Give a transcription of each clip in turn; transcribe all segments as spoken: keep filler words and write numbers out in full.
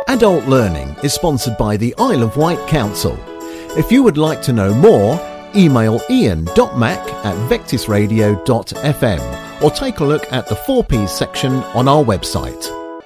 Adult Learning is sponsored by the Isle of Wight Council. If you would like to know more, email ian dot mac at vectisradio dot f m or take a look at the four Ps section on our website.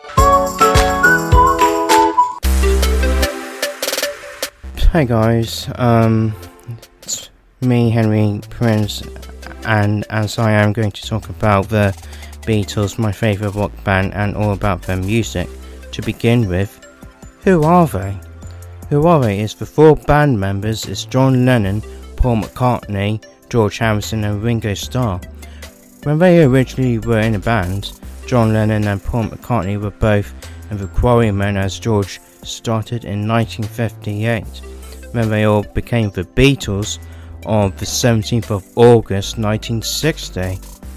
Hey guys, um, it's me, Henry Prince, and as I am going to talk about the Beatles, my favourite rock band, and all about their music. To begin with, who are they? Who are they is the four band members is John Lennon, Paul McCartney, George Harrison and Ringo Starr. When they originally were in a band, John Lennon and Paul McCartney were both in the Quarrymen as George started in nineteen fifty-eight. When they all became the Beatles on the seventeenth of August nineteen sixty.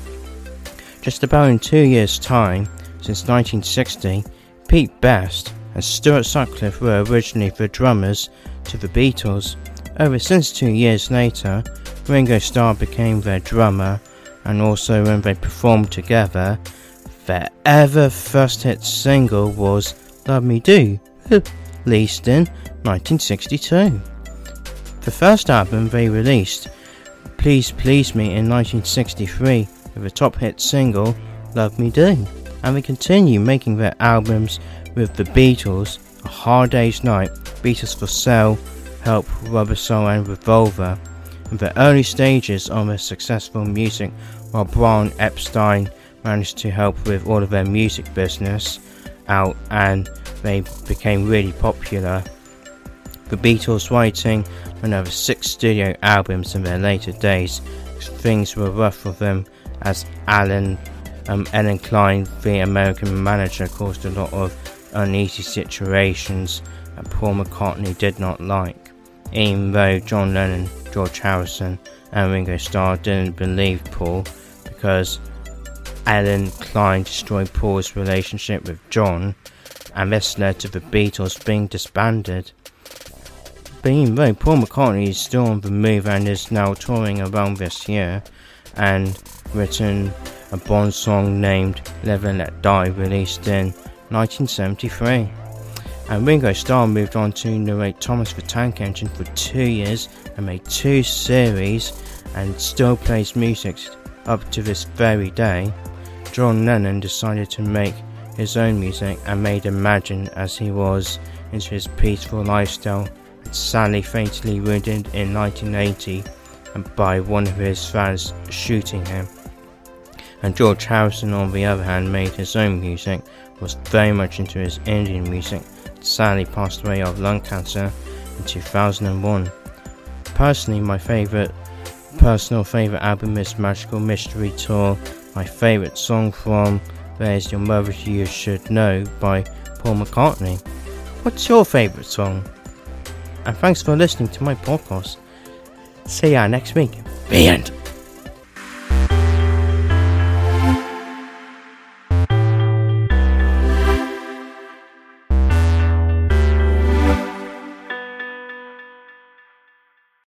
Just about in two years' time, since nineteen sixty, Pete Best and Stuart Sutcliffe were originally the drummers to the Beatles. Over since two years later, Ringo Starr became their drummer, and also when they performed together, their ever first hit single was Love Me Do, released in nineteen sixty-two. The first album they released, Please Please Me, in nineteen sixty-three, with the top hit single Love Me Do, and they continue making their albums with the Beatles, A Hard Day's Night, Beatles for Sale, Help, Rubber Soul and Revolver, in the early stages of their successful music, while Brian Epstein managed to help with all of their music business out and they became really popular. The Beatles writing another six studio albums in their later days. Things were rough for them as Alan, um, Ellen Klein, the American manager, caused a lot of uneasy situations that Paul McCartney did not like, even though John Lennon, George Harrison and Ringo Starr didn't believe Paul because Alan Klein destroyed Paul's relationship with John, and this led to the Beatles being disbanded. But even though Paul McCartney is still on the move and is now touring around this year and written a Bond song named Live and Let Die, released in nineteen seventy-three. And Ringo Starr moved on to narrate Thomas the Tank Engine for two years and made two series and still plays music up to this very day. John Lennon decided to make his own music and made Imagine as he was into his peaceful lifestyle, and sadly fatally wounded in nineteen eighty and by one of his fans shooting him. And George Harrison, on the other hand, made his own music, was very much into his Indian music, sadly passed away of lung cancer in two thousand one. Personally, my favourite, personal favourite album is Magical Mystery Tour. My favourite song from there is Your Mother You Should Know by Paul McCartney. What's your favourite song? And thanks for listening to my podcast. See ya next week. The end.